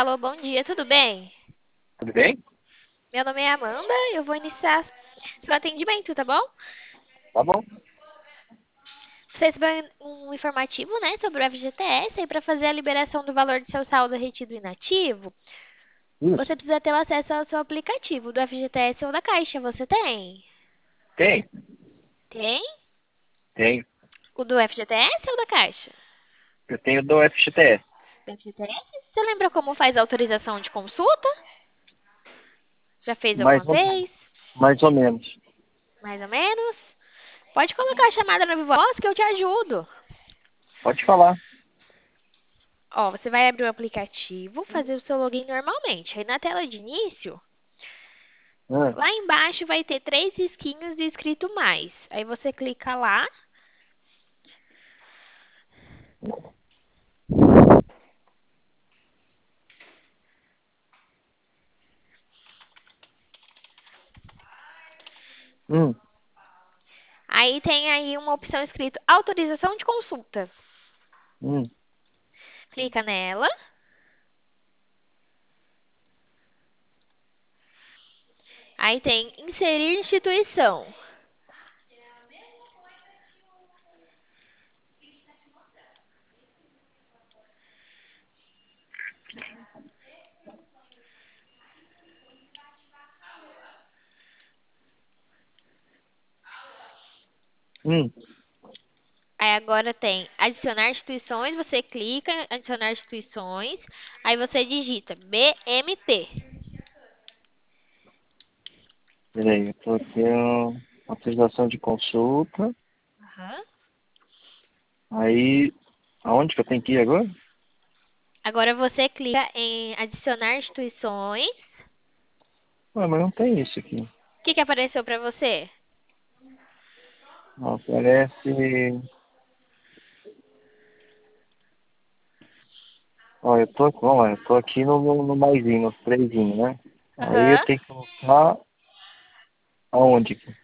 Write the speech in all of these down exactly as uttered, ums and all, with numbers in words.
Alô, bom dia, tudo bem? Tudo bem? Meu nome é Amanda, eu vou iniciar seu atendimento, tá bom? Tá bom. Você recebeu um informativo, né, sobre o F G T S e para fazer a liberação do valor do seu saldo retido inativo, você Isso. precisa ter o acesso ao seu aplicativo do F G T S ou da Caixa. Você tem? Tem? Tem? Tem. O do F G T S ou da Caixa? Eu tenho do F G T S. Do F G T S? Você lembra como faz a autorização de consulta? Já fez Mais alguma ou, vez? mais ou menos. Mais ou menos? Pode colocar a chamada no Viva Voz que eu te ajudo. Pode falar. Ó, você vai abrir o aplicativo, fazer o seu login normalmente. Aí na tela de início, Ah, lá embaixo vai ter três risquinhos de escrito mais. Aí você clica lá. hum, Aí tem aí uma opção escrito autorização de consulta. hum. Clica nela. Aí tem inserir instituição. Hum. Aí agora tem adicionar instituições, você clica em adicionar instituições, aí você digita B M T. Peraí, eu tô aqui, ó, autorização de consulta. Aham. Aí, aonde que eu tenho que ir agora? Agora você clica em adicionar instituições. Ué, mas não tem isso aqui. O que que apareceu para você? Ó, Aparece... Ó, eu tô, ó, eu tô aqui no, no, no maisinho, nos trêsinhos, né? Aí eu Aham. tenho que colocar aonde aqui?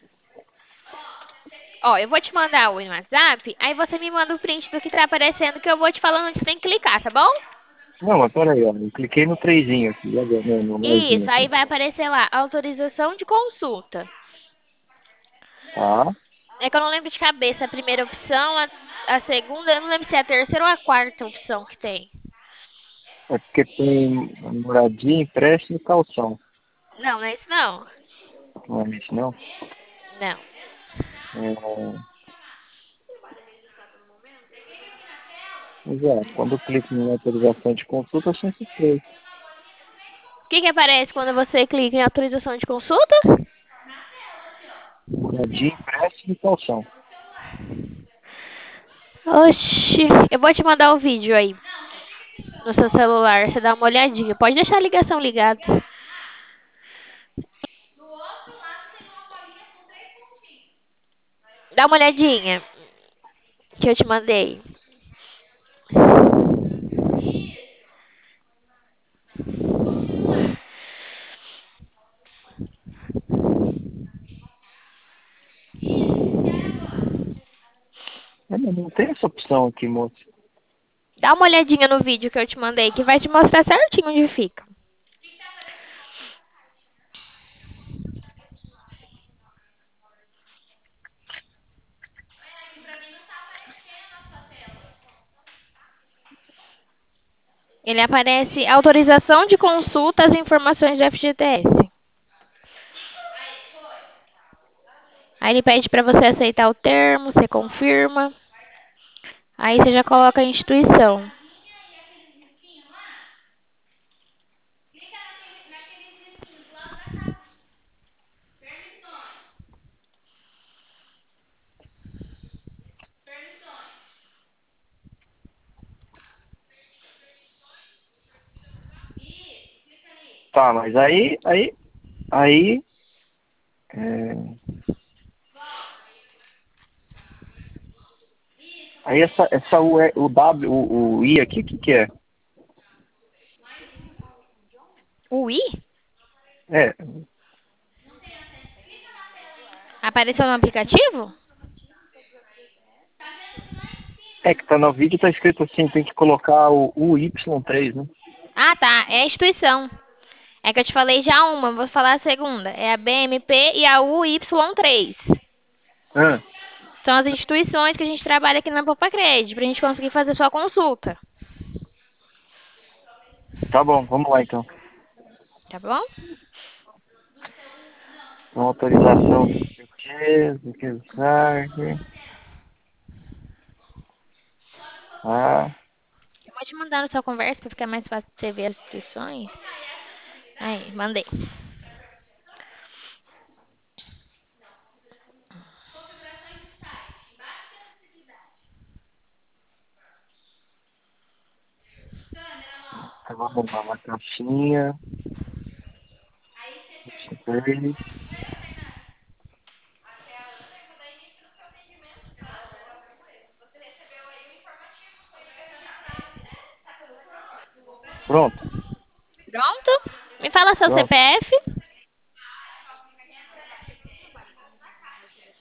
Ó, eu vou te mandar o WhatsApp, aí você me manda o print do que tá aparecendo que eu vou te falando onde você tem que clicar, tá bom? Não, mas peraí, ó. Eu cliquei no trezinho aqui, e agora? No, no maisinho Isso, aí aqui. vai aparecer lá, autorização de consulta. Tá? É que eu não lembro de cabeça a primeira opção, a, a segunda, eu não lembro se é a terceira ou a quarta opção que tem. É porque tem moradia, empréstimo e calção. Não, não é isso não. Não é isso, não? Não. É, mas é, quando eu clico em autorização de consulta, são esses três. O que que aparece quando você clica em autorização de consulta? Moradia, empréstimo e calção. Oxi, eu vou te mandar o vídeo aí no seu celular, você dá uma olhadinha. Pode deixar a ligação ligada. Dá uma olhadinha que eu te mandei. É, mas não tem essa opção aqui, moço. Dá uma olhadinha no vídeo que eu te mandei, que vai te mostrar certinho onde fica. Ele aparece autorização de consulta às informações do F G T S. Aí ele pede para você aceitar o termo, você confirma. Aí você já coloca a instituição. Tá, mas aí, aí, aí, é, aí essa, essa U, é- o W, o, o I aqui, o que que é? O I? É, Apareceu no aplicativo? é que tá no vídeo, tá escrito assim, tem que colocar o, o Y três, né? Ah, tá. É a instituição. É que eu te falei já uma, vou falar a segunda. É a B M P e a U Y três. Ah, São as instituições que a gente trabalha aqui na Popacred, pra gente conseguir fazer sua consulta. tá bom, vamos lá então. Tá bom? Uma autorização do que, do que usar. Ah, Eu vou te mandar na sua conversa pra ficar mais fácil de você ver as instituições. Aí, mandei. então vamos lá, uma caixinha. vinte e três. Pronto, Pronto? Me fala seu pronto. C P F.